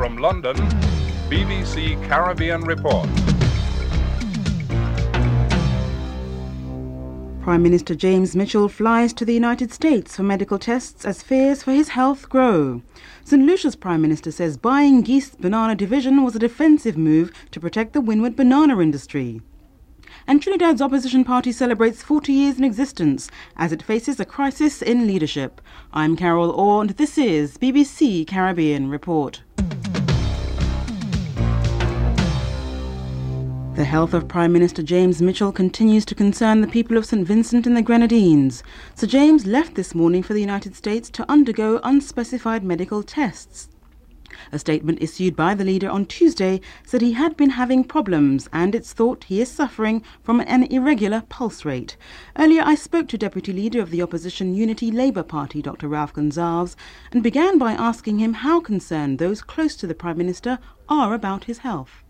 From London, BBC Caribbean Report. Prime Minister James Mitchell flies to the United States for medical tests as fears for his health grow. St Lucia's Prime Minister says buying Geest's banana division was a defensive move to protect the windward banana industry. And Trinidad's opposition party celebrates 40 years in existence as it faces a crisis in leadership. I'm Carol Orr and this is BBC Caribbean Report. The health of Prime Minister James Mitchell continues to concern the people of St Vincent and the Grenadines. Sir James left this morning for the United States to undergo unspecified medical tests. A statement issued by the leader on Tuesday said he had been having problems and it's thought he is suffering from an irregular pulse rate. Earlier I spoke to Deputy Leader of the opposition Unity Labour Party, Dr Ralph Gonsalves, and began by asking him how concerned those close to the Prime Minister are about his health.